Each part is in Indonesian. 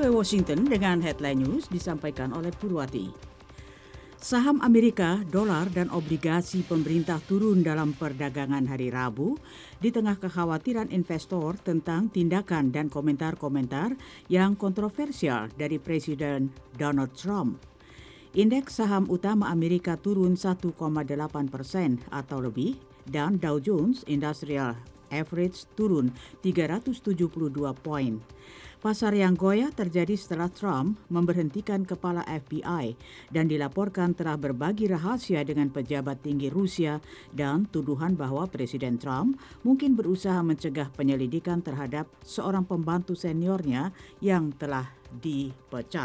VOA Washington dengan headline news disampaikan oleh Purwati. Saham Amerika, dolar dan obligasi pemerintah turun dalam perdagangan hari Rabu di tengah kekhawatiran investor tentang tindakan dan komentar-komentar yang kontroversial dari Presiden Donald Trump. Indeks saham utama Amerika turun 1,8% atau lebih dan Dow Jones Industrial Average turun 372 poin. Pasar yang goyah terjadi setelah Trump memberhentikan kepala FBI dan dilaporkan telah berbagi rahasia dengan pejabat tinggi Rusia dan tuduhan bahwa Presiden Trump mungkin berusaha mencegah penyelidikan terhadap seorang pembantu seniornya yang telah dipecat.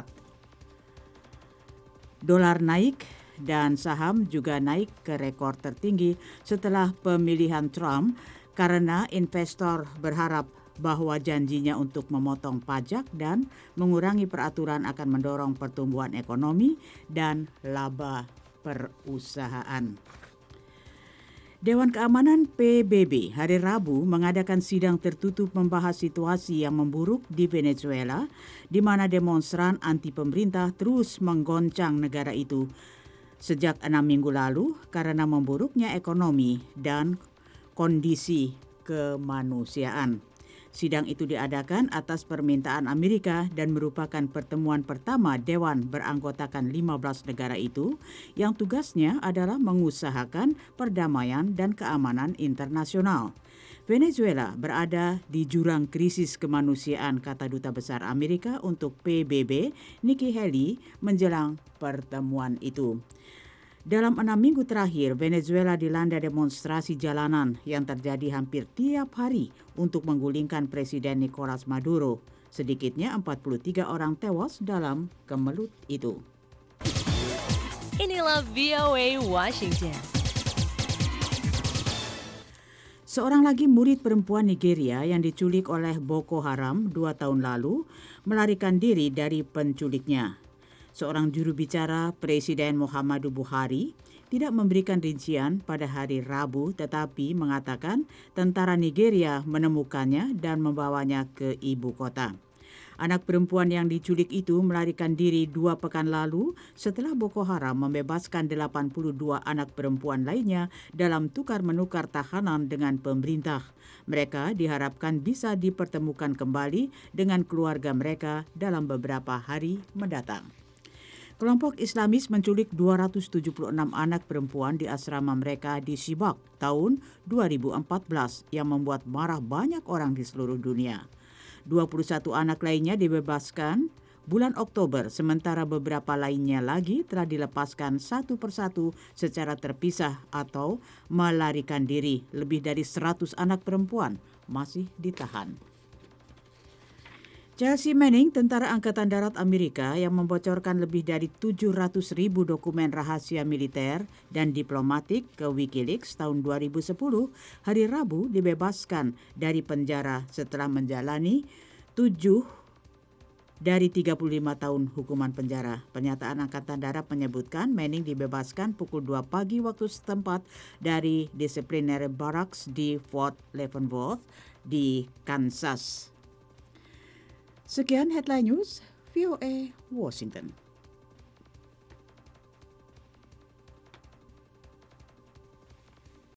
Dolar naik dan saham juga naik ke rekor tertinggi setelah pemilihan Trump karena investor berharap bahwa janjinya untuk memotong pajak dan mengurangi peraturan akan mendorong pertumbuhan ekonomi dan laba perusahaan. Dewan Keamanan PBB hari Rabu mengadakan sidang tertutup membahas situasi yang memburuk di Venezuela, di mana demonstran anti pemerintah terus menggoncang negara itu sejak 6 minggu lalu karena memburuknya ekonomi dan kondisi kemanusiaan. Sidang itu diadakan atas permintaan Amerika dan merupakan pertemuan pertama Dewan beranggotakan 15 negara itu yang tugasnya adalah mengusahakan perdamaian dan keamanan internasional. Venezuela berada di jurang krisis kemanusiaan, kata Duta Besar Amerika untuk PBB, Nikki Haley, menjelang pertemuan itu. Dalam 6 minggu terakhir, Venezuela dilanda demonstrasi jalanan yang terjadi hampir tiap hari untuk menggulingkan Presiden Nicolas Maduro. Sedikitnya 43 orang tewas dalam kemelut itu. Inilah VOA Washington. Seorang lagi murid perempuan Nigeria yang diculik oleh Boko Haram 2 tahun lalu melarikan diri dari penculiknya. Seorang juru bicara Presiden Muhammadu Buhari tidak memberikan rincian pada hari Rabu tetapi mengatakan tentara Nigeria menemukannya dan membawanya ke ibu kota. Anak perempuan yang diculik itu melarikan diri 2 pekan lalu setelah Boko Haram membebaskan 82 anak perempuan lainnya dalam tukar-menukar tahanan dengan pemerintah. Mereka diharapkan bisa dipertemukan kembali dengan keluarga mereka dalam beberapa hari mendatang. Kelompok Islamis menculik 276 anak perempuan di asrama mereka di Chibok tahun 2014 yang membuat marah banyak orang di seluruh dunia. 21 anak lainnya dibebaskan bulan Oktober, sementara beberapa lainnya lagi telah dilepaskan satu persatu secara terpisah atau melarikan diri. Lebih dari 100 anak perempuan masih ditahan. Chelsea Manning, tentara Angkatan Darat Amerika yang membocorkan lebih dari 700.000 dokumen rahasia militer dan diplomatik ke Wikileaks tahun 2010, hari Rabu dibebaskan dari penjara setelah menjalani 7 dari 35 tahun hukuman penjara. Pernyataan Angkatan Darat menyebutkan Manning dibebaskan pukul 2 pagi waktu setempat dari Disciplinary Barracks di Fort Leavenworth di Kansas. Sekian headline news VOA Washington.